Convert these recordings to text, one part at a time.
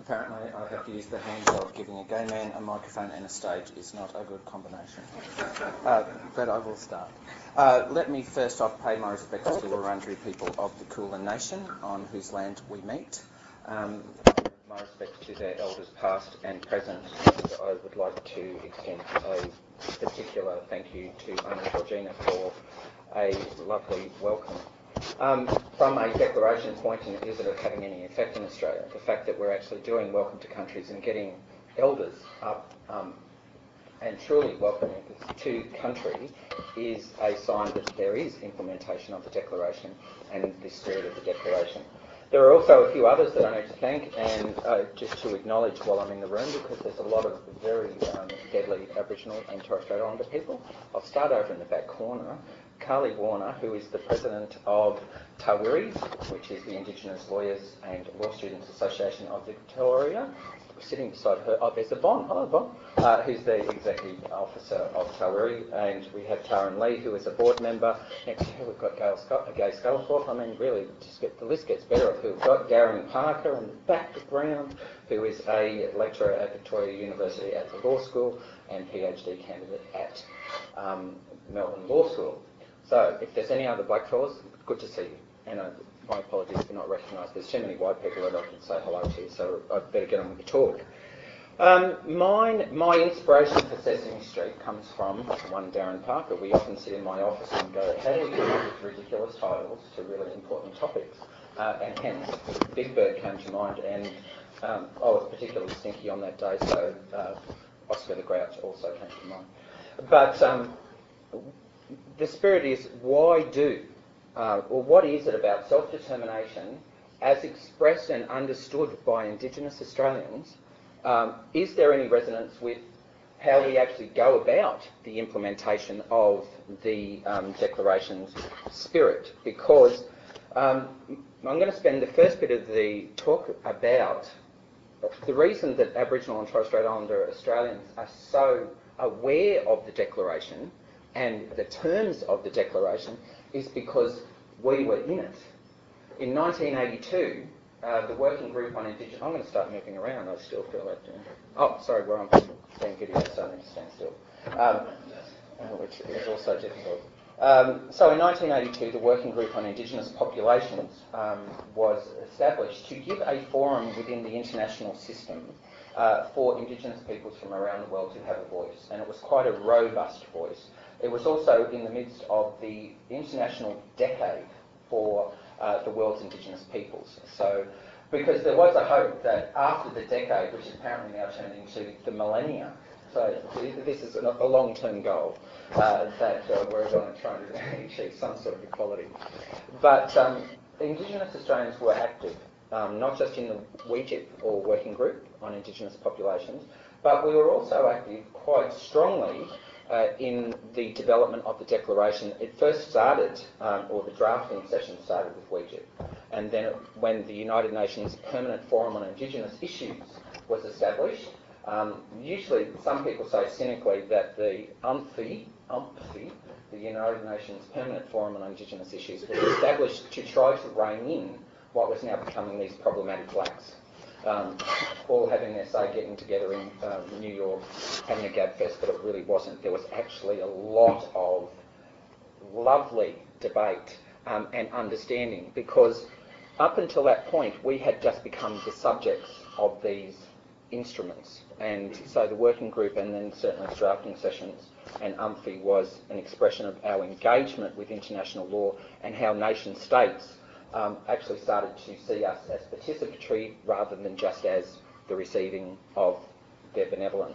Apparently I have used the handheld. Giving a gay man a microphone and a stage is not a good combination. But I will start. Let me first off pay my respects to the Wurundjeri people of the Kulin Nation, on whose land we meet. My respects to their elders past and present. I would like to extend a particular thank you to Amy Georgina for a lovely welcome. From a declaration pointing, is it having any effect in Australia? The fact that we're actually doing welcome to countries and getting elders up and truly welcoming to country is a sign that there is implementation of the declaration and the spirit of the declaration. There are also a few others that I need to thank and just to acknowledge while I'm in the room, because there's a lot of very deadly Aboriginal and Torres Strait Islander people. I'll start over in the back corner. Carly Warner, who is the president of Tawiri, which is the Indigenous Lawyers and Law Students Association of Victoria. Sitting beside her, there's a Bon, hello Bon, who's the executive officer of Tawiri, and we have Taryn Lee, who is a board member. Next to her we've got Gay Scullithorpe. I mean, really, the list gets better of who we've got. Darren Parker in the background, who is a lecturer at Victoria University at the law school and PhD candidate at Melbourne Law School. So, if there's any other black fellas, good to see you. And my apologies for not recognising. There's too many white people that I can say hello to, so I'd better get on with the talk. My inspiration for Sesame Street comes from one Darren Parker. We often sit in my office and go, how do we come up with ridiculous titles to really important topics? And hence, Big Bird came to mind, and I was particularly stinky on that day, so Oscar the Grouch also came to mind. But the spirit is, why do? Or what is it about self-determination as expressed and understood by Indigenous Australians? Is there any resonance with how we actually go about the implementation of the Declaration's spirit? Because I'm going to spend the first bit of the talk about the reason that Aboriginal and Torres Strait Islander Australians are so aware of the Declaration and the terms of the Declaration is because we were in it. In 1982, the Working Group on Indigenous... I'm going to start moving around, I still feel like doing... Oh, sorry, where I'm seeing video, so I need to stand still. Which is also difficult. So in 1982, the Working Group on Indigenous Populations was established to give a forum within the international system for Indigenous peoples from around the world to have a voice. And it was quite a robust voice. It was also in the midst of the International Decade for the world's Indigenous peoples. So, because there was a hope that after the decade, which is apparently now turned into the millennia, so this is a long-term goal that we're going to try and achieve some sort of equality. But Indigenous Australians were active, not just in the WEGIP, or Working Group on Indigenous Populations, but we were also active quite strongly in the development of the Declaration. It first started, or the drafting session started with WEGIP, and then when the United Nations Permanent Forum on Indigenous Issues was established, usually some people say cynically that the UNFI, the United Nations Permanent Forum on Indigenous Issues, was established to try to rein in what was now becoming these problematic blacks. All having their say, getting together in New York, having a gab fest, but it really wasn't. There was actually a lot of lovely debate and understanding, because up until that point we had just become the subjects of these instruments, and so the working group and then certainly drafting sessions and UMFI was an expression of our engagement with international law and how nation states actually started to see us as participatory rather than just as the receiving of their benevolence.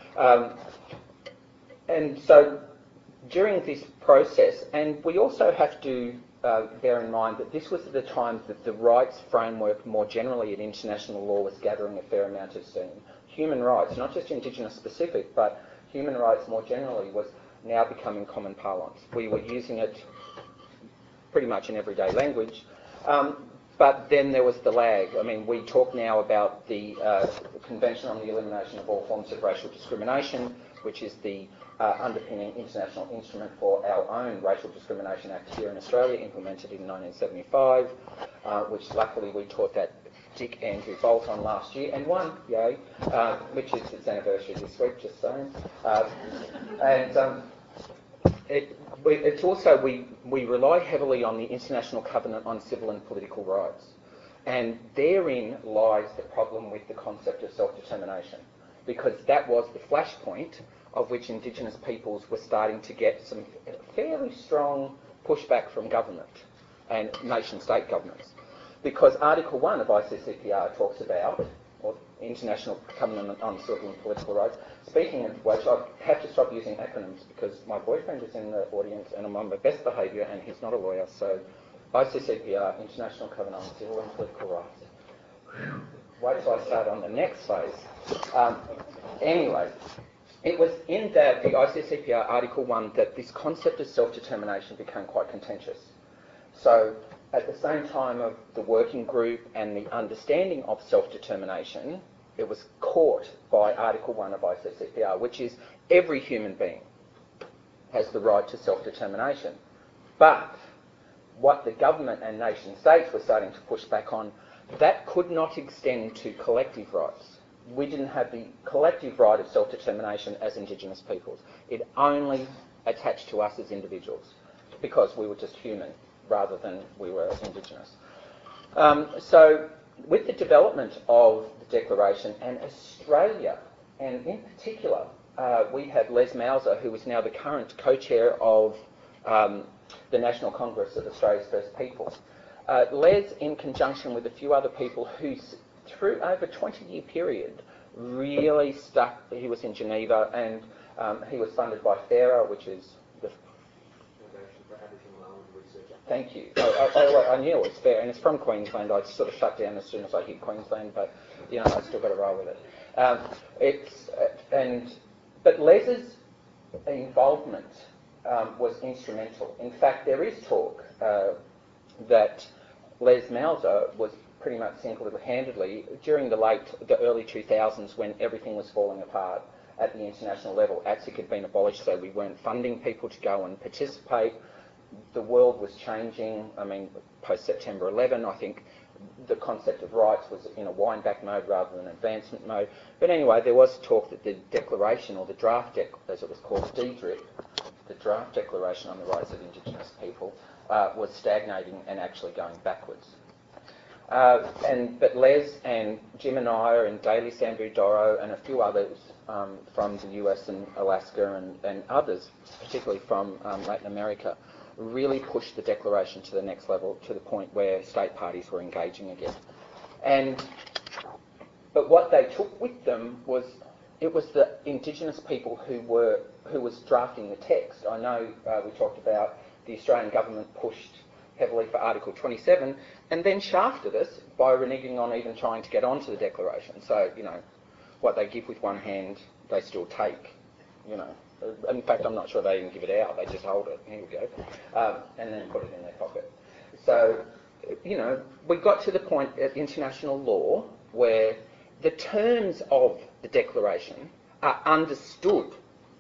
And so during this process, and we also have to bear in mind that this was at the time that the rights framework more generally in international law was gathering a fair amount of steam. Human rights, not just Indigenous specific, but human rights more generally was now becoming common parlance. We were using it pretty much in everyday language. But then there was the lag. I mean, we talk now about the Convention on the Elimination of All Forms of Racial Discrimination, which is the underpinning international instrument for our own Racial Discrimination Act here in Australia, implemented in 1975, which luckily we taught that Dick Andrew Bolt on last year, and won, yay, which is its anniversary this week, just saying. It's also, we rely heavily on the International Covenant on Civil and Political Rights. And therein lies the problem with the concept of self-determination, because that was the flashpoint of which Indigenous peoples were starting to get some fairly strong pushback from government and nation-state governments. Because Article 1 of ICCPR talks about, or International Covenant on Civil and Political Rights, speaking of which, I have to stop using acronyms because my boyfriend is in the audience and I'm on my best behaviour and he's not a lawyer, so ICCPR, International Covenant on Civil and Political Rights. Wait till I start on the next phase. Anyway, it was in the ICCPR Article 1 that this concept of self-determination became quite contentious. So, at the same time of the working group and the understanding of self-determination, it was caught by Article 1 of ICCPR, which is every human being has the right to self-determination. But what the government and nation states were starting to push back on, that could not extend to collective rights. We didn't have the collective right of self-determination as Indigenous peoples. It only attached to us as individuals because we were just human rather than we were Indigenous. So with the development of the Declaration and Australia, and in particular, we have Les Mauser, who is now the current co-chair of the National Congress of Australia's First Peoples. Les, in conjunction with a few other people who, through over a 20-year period, really stuck. He was in Geneva, and he was funded by FARA, which is the... Thank you. I knew it was fair, and it's from Queensland. I sort of shut down as soon as I hit Queensland, but you know, I still got to roll with it. But Les's involvement was instrumental. In fact, there is talk that Les Mauser was pretty much single-handedly during the early 2000s when everything was falling apart at the international level. ATSIC had been abolished, so we weren't funding people to go and participate. The world was changing. I mean, post-September 11, I think the concept of rights was in a wind-back mode rather than advancement mode. But anyway, there was talk that the declaration, or the draft, as it was called, DDRIP, the Draft Declaration on the Rights of Indigenous People, was stagnating and actually going backwards. But Les and Jim and I and Daly Sambudoro and a few others from the US and Alaska and others, particularly from Latin America, really pushed the declaration to the next level, to the point where state parties were engaging again. But what they took with them was, it was the Indigenous people who was drafting the text. I know we talked about the Australian government pushed heavily for Article 27 and then shafted us by reneging on even trying to get onto the declaration. So, you know, what they give with one hand, they still take, you know. In fact, I'm not sure they even give it out. They just hold it. Here we go. And then put it in their pocket. So, you know, we got to the point at international law where the terms of the declaration are understood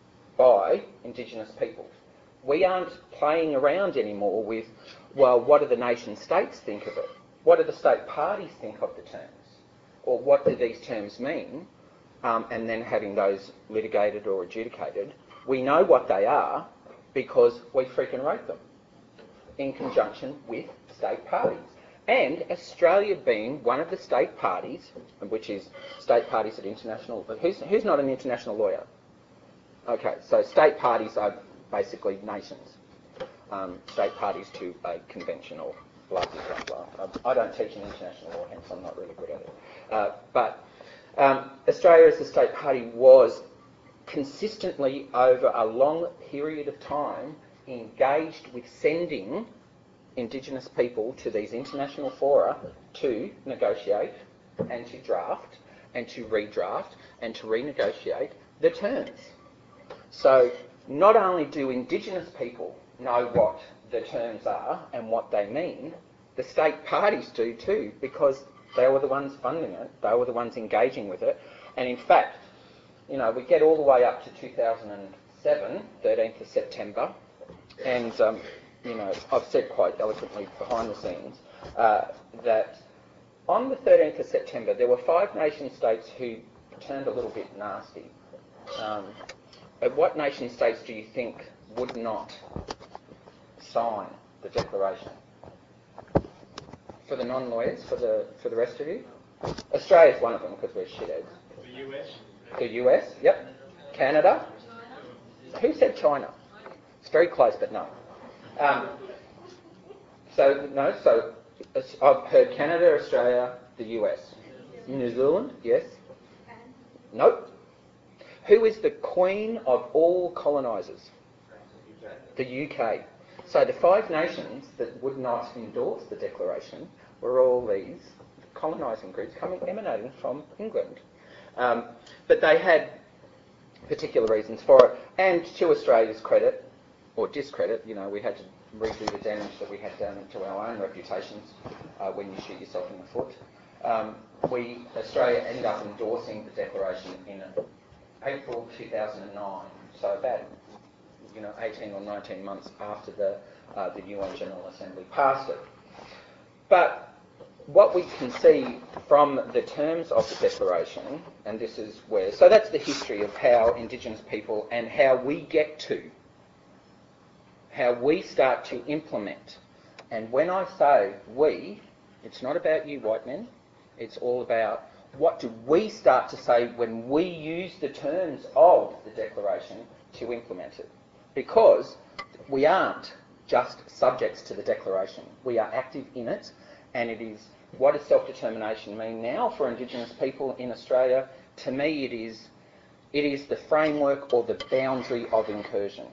by Indigenous peoples. We aren't playing around anymore with, well, what do the nation states think of it? What do the state parties think of the terms? Or what do these terms mean? And then having those litigated or adjudicated. We know what they are because we freaking wrote them in conjunction with state parties. And Australia being one of the state parties, which is state parties at international... Who's not an international lawyer? Okay, so state parties are basically nations. State parties to a convention or blah, blah, blah, blah. I don't teach in international law, hence I'm not really good at it. But Australia as a state party was consistently over a long period of time engaged with sending Indigenous people to these international fora to negotiate and to draft and to redraft and to renegotiate the terms. So not only do Indigenous people know what the terms are and what they mean, the state parties do too, because they were the ones funding it, they were the ones engaging with it. And in fact, you know, we get all the way up to 2007, 13th of September, and, you know, I've said quite eloquently behind the scenes that on the 13th of September, there were 5 nation states who turned a little bit nasty. What nation states do you think would not sign the declaration? For the non-lawyers, for the rest of you? Australia's one of them because we're shitheads. The US? The US, yep. Canada? Who said China? It's very close, but no. So I've heard Canada, Australia, the US. New Zealand, yes. Nope. Who is the queen of all colonisers? The UK. So the 5 nations that would not endorse the declaration were all these colonising groups emanating from England. But they had particular reasons for it. And to Australia's credit, or discredit, we had to redo the damage that we had done to our own reputations when you shoot yourself in the foot. Australia ended up endorsing the declaration in April 2009, so about 18 or 19 months after the UN General Assembly passed it. But what we can see from the terms of the declaration, and this is where, so that's the history of how Indigenous people and how we get to, how we start to implement. And when I say we, it's not about you white men, it's all about what do we start to say when we use the terms of the declaration to implement it. Because we aren't just subjects to the declaration. We are active in it, and it is, what does self-determination mean now for Indigenous people in Australia? To me, it is the framework or the boundary of incursion,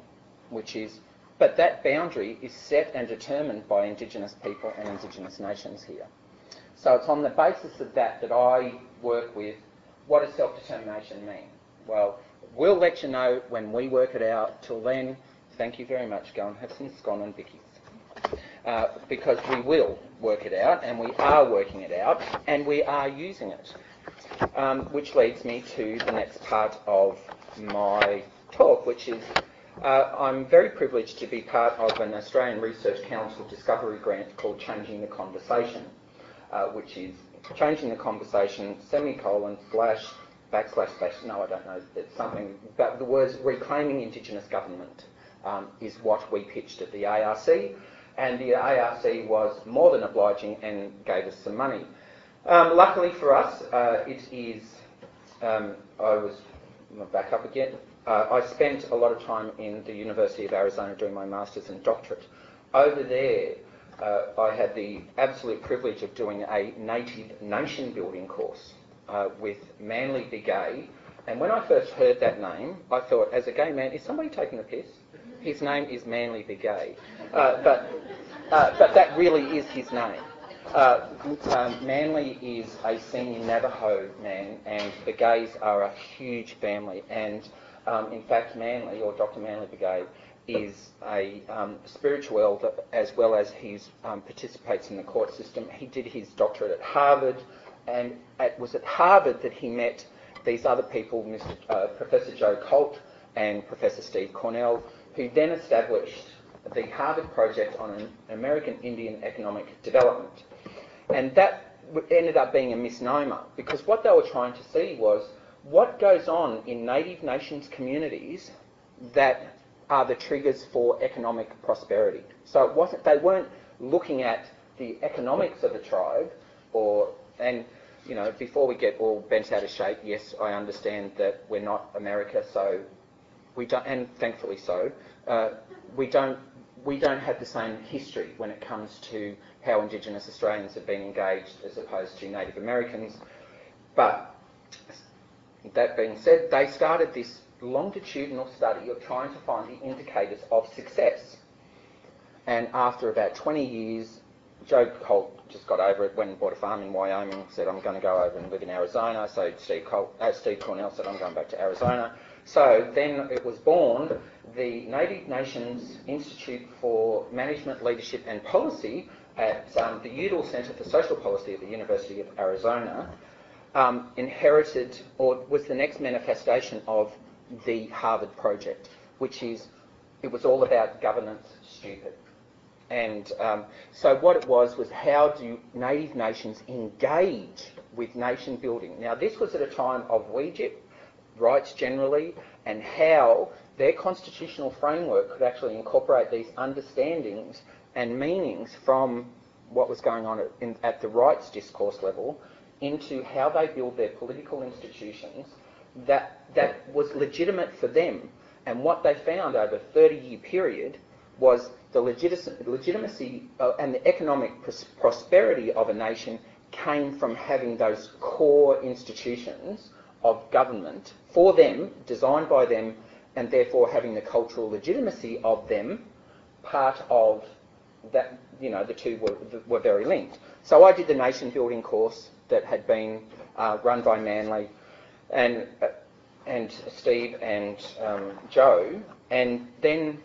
but that boundary is set and determined by Indigenous people and Indigenous nations here. So it's on the basis of that I work with, what does self-determination mean? Well, we'll let you know when we work it out. Till then, thank you very much. Go and have some scone and bickies. Because we will work it out, and we are working it out, and we are using it. Which leads me to the next part of my talk, which is I'm very privileged to be part of an Australian Research Council discovery grant called Changing the Conversation, which is changing the conversation, semicolon, slash, backslash, no, I don't know, it's something, but the words reclaiming Indigenous government is what we pitched at the ARC, and the ARC was more than obliging and gave us some money. Luckily for us, I'll back up again. I spent a lot of time in the University of Arizona doing my master's and doctorate. Over there, I had the absolute privilege of doing a native nation building course with Manly Begay. And when I first heard that name, I thought, as a gay man, is somebody taking the piss? His name is Manly Begay. But that really is his name. Manly is a senior Navajo man, and Begays are a huge family. And in fact, Manly, or Dr. Manly Begay, is a spiritual that, as well as he participates in the court system. He did his doctorate at Harvard, and it was at Harvard that he met these other people, Professor Joe Colt and Professor Steve Cornell, who then established the Harvard Project on an American Indian economic development. And that ended up being a misnomer, because what they were trying to see was what goes on in Native Nations communities that are the triggers for economic prosperity. So they weren't looking at the economics of a tribe, before we get all bent out of shape, yes, I understand that we're not America, so we don't, and thankfully so, we don't have the same history when it comes to how Indigenous Australians have been engaged as opposed to Native Americans. But that being said, they started this longitudinal study of trying to find the indicators of success. And after about 20 years, Joe Colt just got over it, went and bought a farm in Wyoming, said, I'm going to go over and live in Arizona. So Steve Cornell said, I'm going back to Arizona. So then it was born the Native Nations Institute for Management, Leadership and Policy at the Udall Centre for Social Policy at the University of Arizona, inherited, or was the next manifestation of the Harvard Project, which is, it was all about governance stupid. And so what it was how do native nations engage with nation building? Now this was at a time of Egypt, rights generally, and how their constitutional framework could actually incorporate these understandings and meanings from what was going on at the rights discourse level into how they build their political institutions that was legitimate for them. And what they found over a 30-year period was the legitimacy and the economic prosperity of a nation came from having those core institutions of government for them, designed by them, and therefore having the cultural legitimacy of them, part of that, you know, the two were very linked. So I did the nation building course that had been run by Manly and Steve and Joe, and then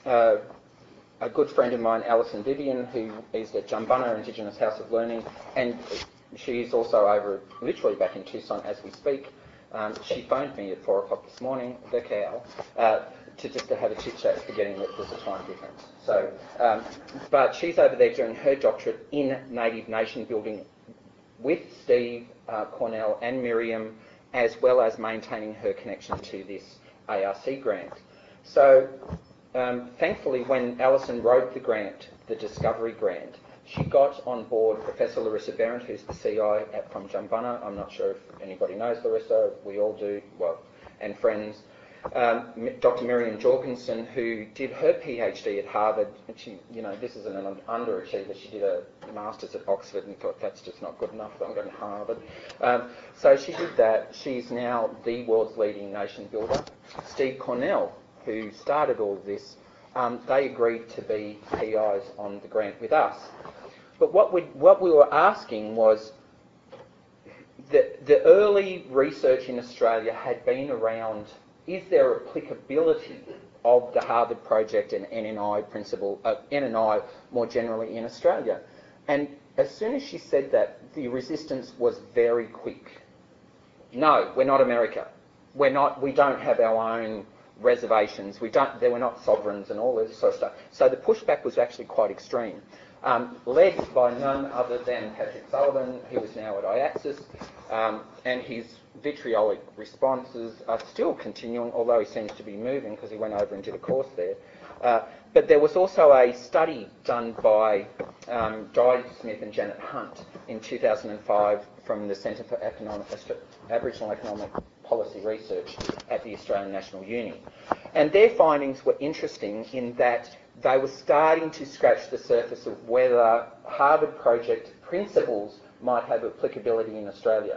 a good friend of mine, Alison Vivian, who is at Jumbunna Indigenous House of Learning, and she's also over, literally back in Tucson as we speak. She phoned me at 4 o'clock this morning, the cow, to have a chit-chat, forgetting that there's a time difference. So, but she's over there doing her doctorate in Native Nation building with Steve, Cornell and Miriam, as well as maintaining her connection to this ARC grant. So, thankfully, when Alison wrote the grant, the Discovery Grant, she got on board Professor Larissa Behrendt, who's the CI from Jumbunna. I'm not sure if anybody knows Larissa, we all do, well, and friends. Dr. Miriam Jorgensen, who did her PhD at Harvard, and she, you know, this is an underachiever. She did a master's at Oxford and thought that's just not good enough, so I'm going to Harvard. So she did that. She's now the world's leading nation builder. Steve Cornell, who started all of this, they agreed to be PIs on the grant with us. But what we were asking was, the early research in Australia had been around, is there applicability of the Harvard Project and NNI principle, NNI more generally in Australia? And as soon as she said that, the resistance was very quick. No, we're not America. We don't have our own reservations. We're not sovereigns and all this sort of stuff. So the pushback was actually quite extreme. Led by none other than Patrick Sullivan, who is now at IATSIS, and his vitriolic responses are still continuing, although he seems to be moving because he went over and did a course there. But there was also a study done by Di Smith and Janet Hunt in 2005 from the Centre for Aboriginal Economic Policy Research at the Australian National Uni. And their findings were interesting in that they were starting to scratch the surface of whether Harvard Project principles might have applicability in Australia.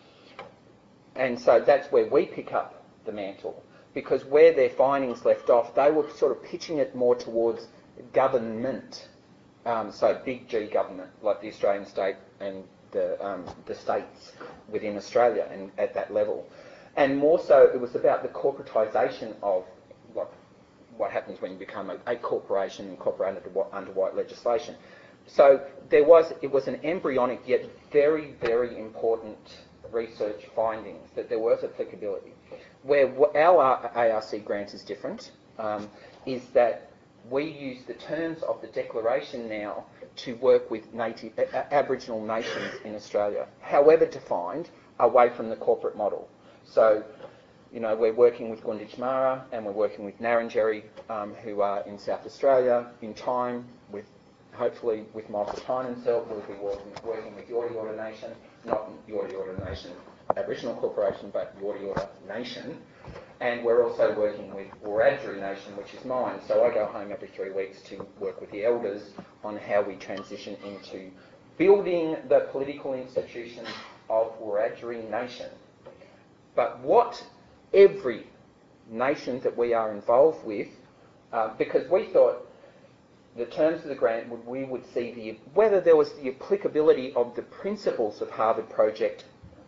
And so that's where we pick up the mantle, because where their findings left off, they were sort of pitching it more towards government, so big G government, like the Australian state and the states within Australia and at that level. And more so, it was about the corporatisation of what happens when you become a corporation incorporated under white legislation. So it was an embryonic yet very, very important research findings that there was applicability. Where our ARC grant is different is that we use the terms of the declaration now to work with Aboriginal nations in Australia, however defined, away from the corporate model. So, you know, we're working with Gunditjmara and we're working with Ngarrindjeri, who are in South Australia. In time, hopefully with Michael Tynenselt, we'll be working with Yorta Yorta Nation, not Yorta Yorta Nation Aboriginal Corporation, but Yorta Yorta Nation. And we're also working with Wiradjuri Nation, which is mine. So I go home every 3 weeks to work with the elders on how we transition into building the political institutions of Wiradjuri Nation. But what every nation that we are involved with, because we thought the terms of the grant, we would see whether there was the applicability of the principles of Harvard Project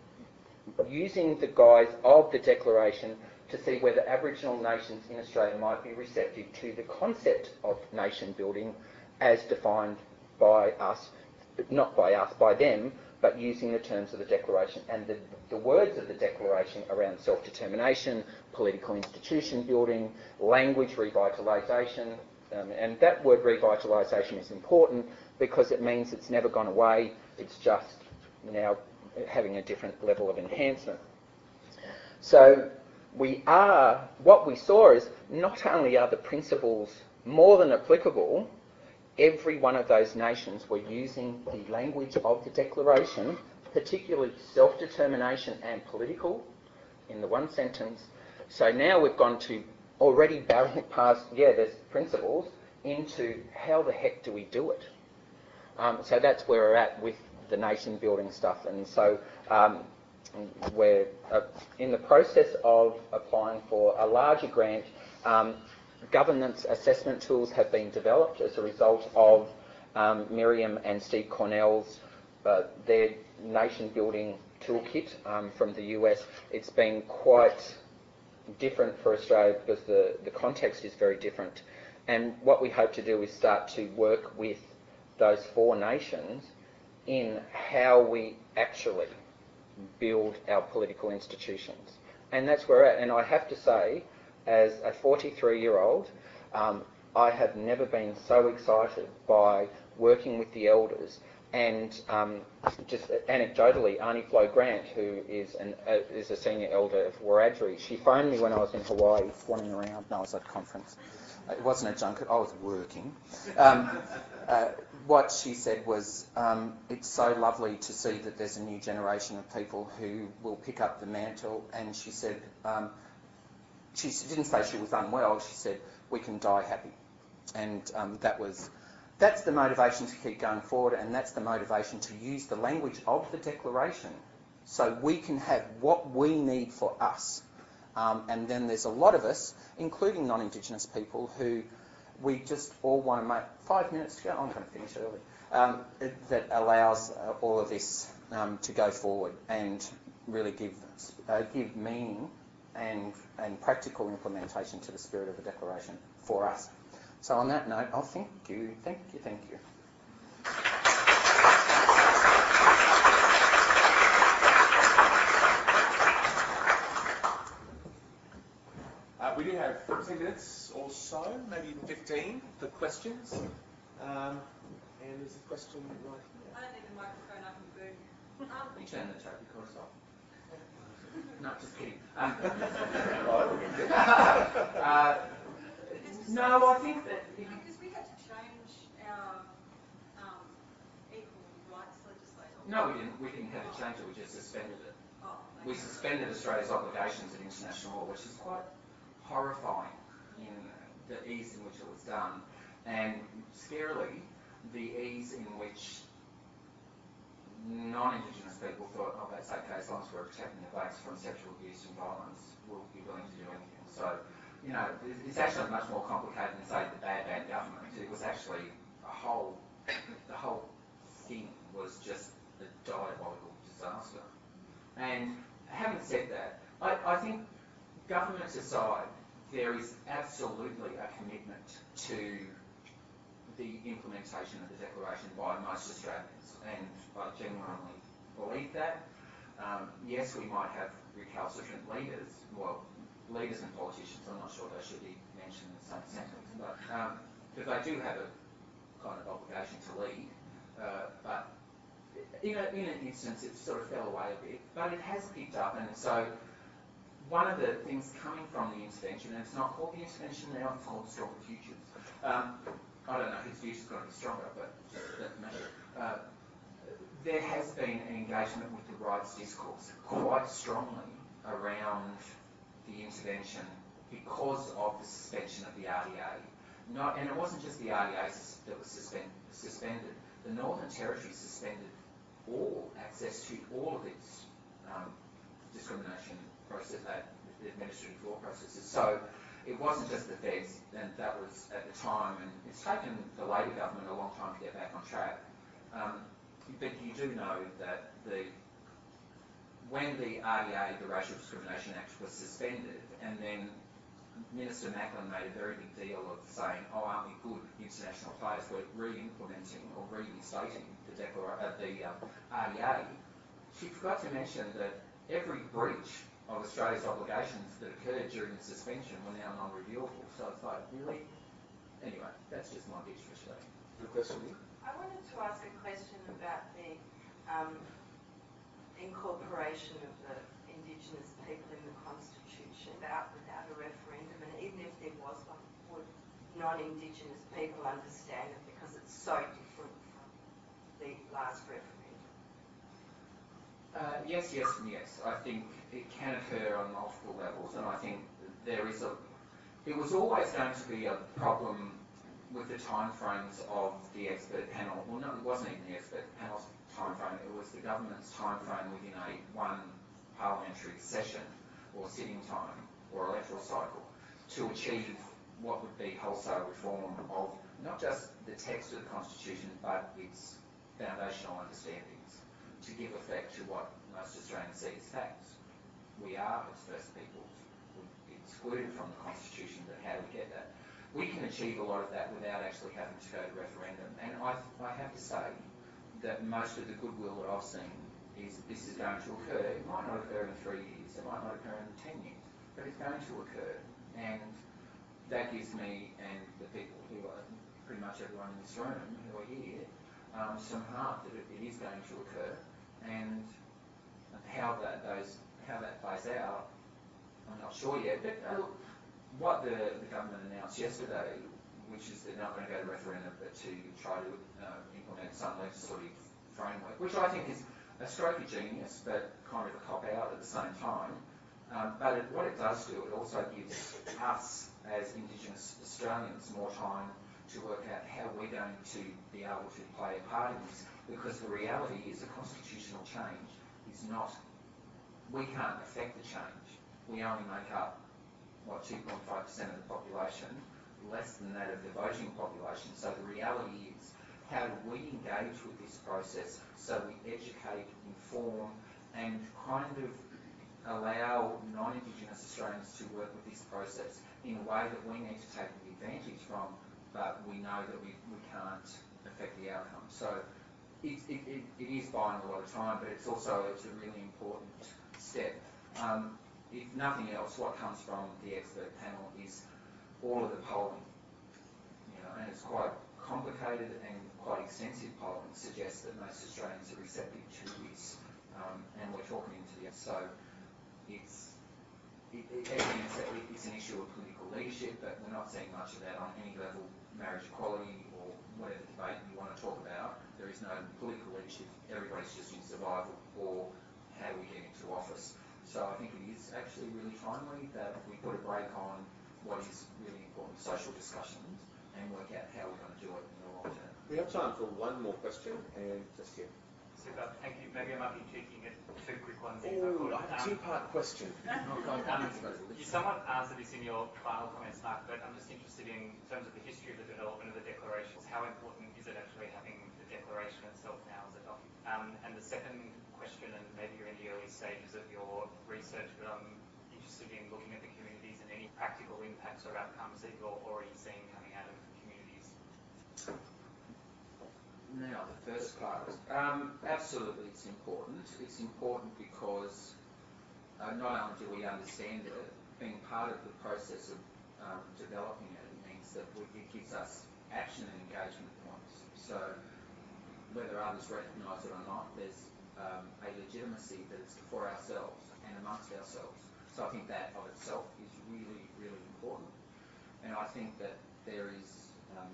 using the guise of the declaration to see whether Aboriginal nations in Australia might be receptive to the concept of nation building as defined by us, not by us, by them, but using the terms of the declaration. And the words of the declaration around self-determination, political institution building, language revitalisation, And that word revitalisation is important because it means it's never gone away, it's just now having a different level of enhancement. So what we saw is not only are the principles more than applicable, every one of those nations were using the language of the Declaration, particularly self-determination and political, in the one sentence. So now we've gone to already barreling past, there's principles, into how the heck do we do it? So that's where we're at with the nation building stuff. And so we're in the process of applying for a larger grant. Governance assessment tools have been developed as a result of Miriam and Steve Cornell's their nation building toolkit from the US. It's been quite different for Australia because the context is very different. And what we hope to do is start to work with those 4 nations in how we actually build our political institutions. And that's where we're at. And I have to say, as a 43-year-old, I have never been so excited by working with the elders. And just anecdotally, Arnie Flo Grant, who is a senior elder of Wiradjuri, she phoned me when I was in Hawaii, swanning around. No, I was at a conference. It wasn't a junket, I was working. What she said was, it's so lovely to see that there's a new generation of people who will pick up the mantle. And she said, she didn't say she was unwell, she said, we can die happy. And that's the motivation to keep going forward, and that's the motivation to use the language of the Declaration so we can have what we need for us. And then there's a lot of us, including non-Indigenous people, who we just all want to make 5 minutes to go. I'm going to finish early. That allows all of this to go forward and really give meaning and practical implementation to the spirit of the Declaration for us. So on that note, thank you. We do have 15 minutes or so, maybe even 15 for questions. And there's a question right here. I don't think the microphone I can boom. You turn the tape recorder off. No, just kidding. No, I think that... Because we had to change our equal rights legislation. No, we didn't have to change it, we just suspended it. Oh, okay. We suspended Australia's obligations in international law, which is quite horrifying in the ease in which it was done, and scarily, the ease in which non-Indigenous people thought, that's okay, as long as we're protecting the blacks from sexual abuse and violence, we'll be willing to do anything. So, it's actually much more complicated than, say, the bad government. It was actually the whole thing was just a diabolical disaster. And having said that, I think government aside, there is absolutely a commitment to the implementation of the Declaration by most Australians, and I genuinely believe that. Yes, we might have recalcitrant leaders, leaders and politicians, I'm not sure they should be mentioned in the same sentence, but they do have a kind of obligation to lead. But in an instance, it sort of fell away a bit, but it has picked up, and so one of the things coming from the intervention, and it's not called the intervention now, it's called Stronger Futures. I don't know whose future's going to be stronger, but just doesn't matter. There has been an engagement with the rights discourse quite strongly around the intervention because of the suspension of the RDA. And it wasn't just the RDA that was suspended. The Northern Territory suspended all access to all of its discrimination process, administrative law processes. So it wasn't just the feds, and that was at the time, and it's taken the Labor government a long time to get back on track. But you do know that when the RDA, the Racial Discrimination Act, was suspended, and then Minister Macklin made a very big deal of saying, aren't we good international players? We're re-implementing or reinstating the RDA. She forgot to mention that every breach of Australia's obligations that occurred during the suspension were now non-reviewable. So it's like, really? anyway, that's just my bit for today. Good question. I wanted to ask a question about the incorporation of the Indigenous people in the Constitution without a referendum, and even if there was one, would non-Indigenous people understand it because it's so different from the last referendum? Yes, yes, and yes. I think it can occur on multiple levels, and I think there is it was always going to be a problem with the timeframes of the expert panel. Well, no, it wasn't even the expert panel's timeframe, it was the government's timeframe within one parliamentary session or sitting time or electoral cycle to achieve what would be wholesale reform of not just the text of the Constitution but its foundational understandings to give effect to what most Australians see as facts. We are its first peoples. We're excluded from the Constitution, but how do we get that? We can achieve a lot of that without actually having to go to referendum. And I have to say that most of the goodwill that I've seen is that this is going to occur. It might not occur in 3 years, it might not occur in 10 years, but it's going to occur. And that gives me and the people who are pretty much everyone in this room who are here some heart that it is going to occur. And how that plays out, I'm not sure yet. But what the government announced yesterday, which is they're not going to go to referendum, but to try to implement some legislative framework, which I think is a stroke of genius, but kind of a cop-out at the same time. But what it does do, it also gives us as Indigenous Australians more time to work out how we're going to be able to play a part in this, because the reality is a constitutional change is not, we can't affect the change. We only make up, 2.5% of the population, less than that of the voting population. So the reality is, how do we engage with this process so we educate, inform, and kind of allow non-Indigenous Australians to work with this process in a way that we need to take advantage from, but we know that we can't affect the outcome. So it is buying a lot of time, but it's a really important step. If nothing else, what comes from the expert panel is all of the polling, and it's quite complicated and quite extensive polling suggests that most Australians are receptive to this, and we're talking into the so it's an issue of political leadership, but we're not seeing much of that on any level, marriage equality or whatever debate you want to talk about. There is no political leadership. Everybody's just in survival or how we get into office. So I think it is actually really timely that we put a break on what is really important social discussions and work out how we're going to do it in the long term. We have time for one more question, and just here. Super, thank you. Maybe I might be cheeky and get two quick ones. I have a two-part question. You somewhat answered this in your final comments, Mark, but I'm just interested in terms of the history of the development of the declarations. How important is it actually having the declaration itself now as a document? And the second question, and maybe you're in the early stages of your research, but I'm interested in looking at the communities and any practical impacts or outcomes that you're already seeing coming out of communities. Now, the first part, absolutely it's important. It's important because not only do we understand it, being part of the process of developing it means that it gives us action and engagement points. So whether others recognise it or not, there's a legitimacy that it's for ourselves and amongst ourselves. So I think that of itself is really, really important. And I think that there is,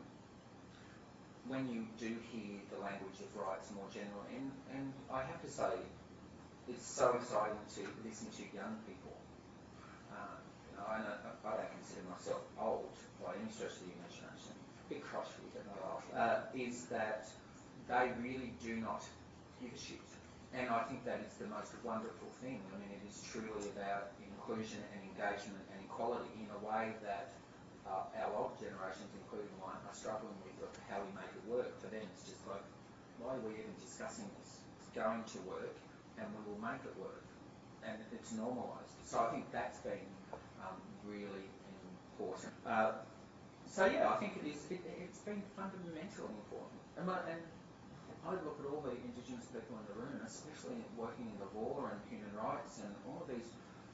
when you do hear the language of rights more generally, and I have to say, it's so exciting to listen to young people. I don't consider myself old by any stretch of the imagination, a bit crotchety, but not old, is that they really do not give a shit. And I think that is the most wonderful thing. I mean, it is truly about inclusion and engagement and equality in a way that our older generations, including mine, are struggling with how we make it work. For them, it's just like, why are we even discussing this? It's going to work, and we will make it work. And it's normalised. So I think that's been really important. So yeah, I think it's been fundamentally important. And I look at all the Indigenous people in the room, especially working in the law and human rights and all of these,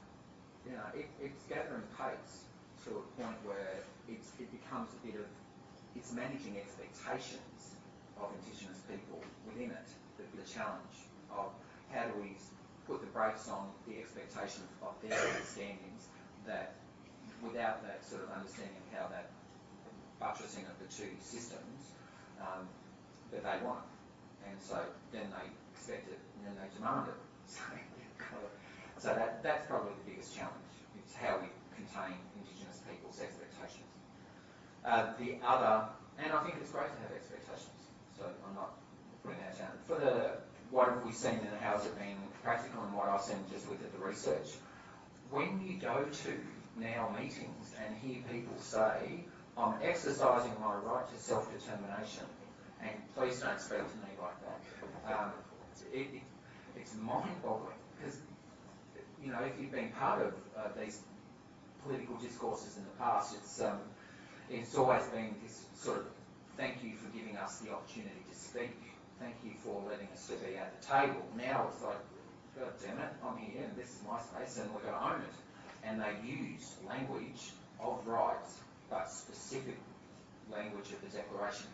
it's gathering pace to a point where it becomes a bit of it's managing expectations of Indigenous people within it, the challenge of how do we put the brakes on the expectation of their understandings that without that sort of understanding of how that buttressing of the two systems that they want. And so then they expect it and then they demand it. So that's probably the biggest challenge. It's how we contain Indigenous people's expectations. The other, and I think it's great to have expectations, so I'm not putting that down. For the, what have we seen and how has it been practical and what I've seen just with the research, when you go to now meetings and hear people say, I'm exercising my right to self-determination, and please don't speak to me like that. It's mind-boggling because, you know, if you've been part of these political discourses in the past, it's always been this sort of thank you for giving us the opportunity to speak, thank you for letting us to be at the table. Now it's like, God damn it, I'm here and this is my space and we're going to own it. And they use language of rights, but specific language of the Declaration.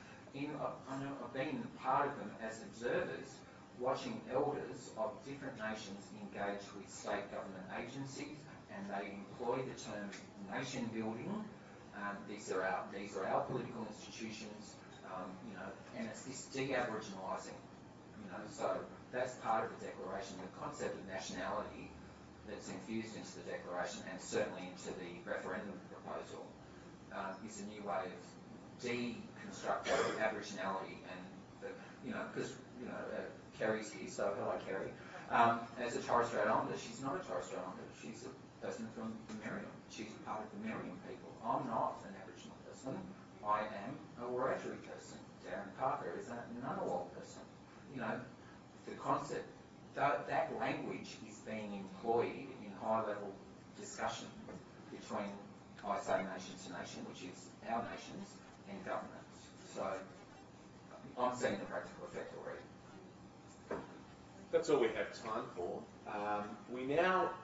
I've been part of them as observers, watching elders of different nations engage with state government agencies, and they employ the term nation building. These are our political institutions, you know, and it's this de-Aboriginalising, you know. So that's part of the Declaration. The concept of nationality that's infused into the Declaration and certainly into the referendum proposal is a new way of deconstructing Aboriginality and the, you know, because you know Kerry's here, so hello Kerry. As a Torres Strait Islander, she's not a Torres Strait Islander. She's a person from the Meriam. She's part of the Meriam people. I'm not an Aboriginal person. I am a Wiradjuri person. Darren Parker is a Ngunnawal person. You know, the concept that language is being employed in high-level discussion between, I say nation to nation, which is our nations, and governments. So I'm seeing the practical effect already. That's all we have time for. We now